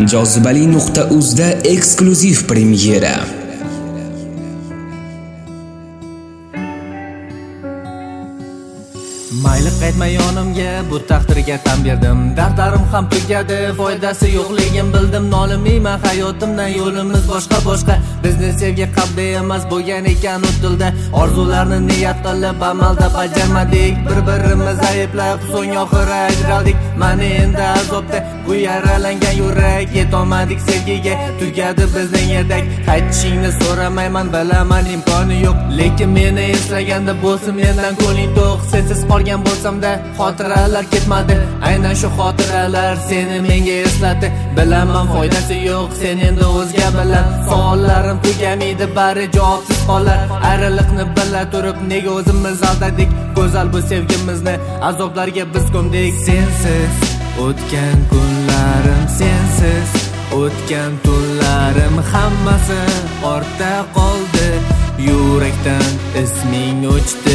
Jozibali.uz da eksklyuziv premyera. Mayli qaytma yonimga, bu taqdirga tan berdim. Dardlarim ham tugadi, foydasi yo'qligin bildim. Nolimayman hayotimdan, yo'limiz boshqa. Bizni sevgi qalbda emas bo'lgan ekan u tilda. Orzularni niyat qilib amalda bajarmadik. Bir-birimiz ayblab, so'ng oxiri ajraldik. Mana endi azobda bu yaralangan yurak, yetolmadik sevgiga. Tugadi bizning yerdak. Qaytishingni so'ramayman, bilaman imkoni yo'q. Lekin meni eslaganda bo'lsin mendan ko'ngling to'q. Sensiz qolgan bo'lsam-da xotiralar ketmadi. Aynan shu xotiralar seni menga eslatdi. Bilaman foydasi yo'q, sen endi o'zga bilan. Savollarim tugamaydi, bari javobsiz qolar. Ayriliqni bila turib nega o'zimiz aldadik? Go'zal bu sevgimizni azoblarga biz ko'mdik. Sensiz o'tgan kunlarim, sensiz o'tgan tunlarim hammasi ortda qoldi. Yurakdan isming o'chdi.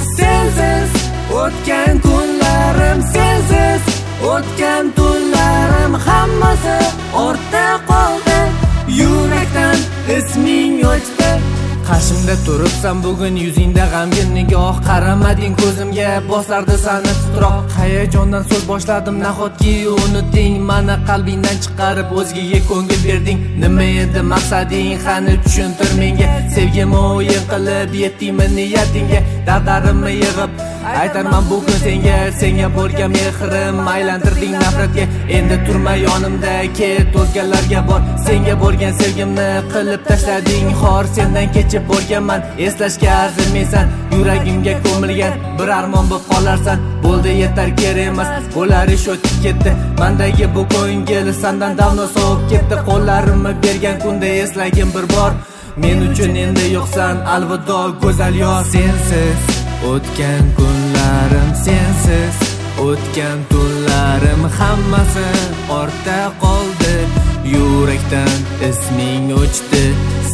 Sensiz o'tgan kunlarim, sensiz o'tgan tunlarim hammasi ortda qoldi. Yurakdan isming o'chdi. Qarshimda turibsan bugun, yuzingda g'amgin nigoh. Qaramading ko'zimga, bosardi sani titroq. Hayajondan so'z boshladim, nahotki unutding. Mani qalbingdan chiqarib o'zgaga ko'ngil berding. Nima edi maqsading, qani tushuntir menga. Sevgimni o'yin qilib yetdingmi niyatingga? Dardlarimni yig'ib aytarman bugun senga bo'lgan mehrim aylantirding nafratga. Endi turma yonimda, ket o'zgalarga bor. Senga bo'lgan sevgimni qilib tashlading xor. Sendan kechib bo'lganman, eslashga arzimaysan. Yuragimga ko'milgan bir armon bo'lib qolarsan. Bo'ldi yetar kerak emas, bo'lar ish o'tib ketdi. Mendagi bu ko'ngil sandan davno sovib ketdi. Qo'llarimni bergan kunda eslagim bir bor. Men uchun endi yo'qsan, alvido go'zal yor. Sensiz o'tgan kunlarim, sensiz o'tgan tunlarim hammasi ortda qoldi. Yurakdan isming o'chdi.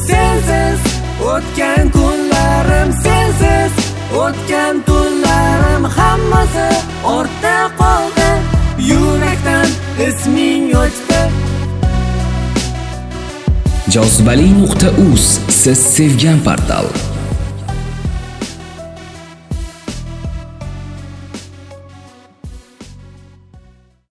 Sensiz o'tgan kunlarim, sensiz o'tgan tunlarim hammasi ortda qoldi. Yurakdan isming o'chdi. Jozibali.uz siz sevgan portal.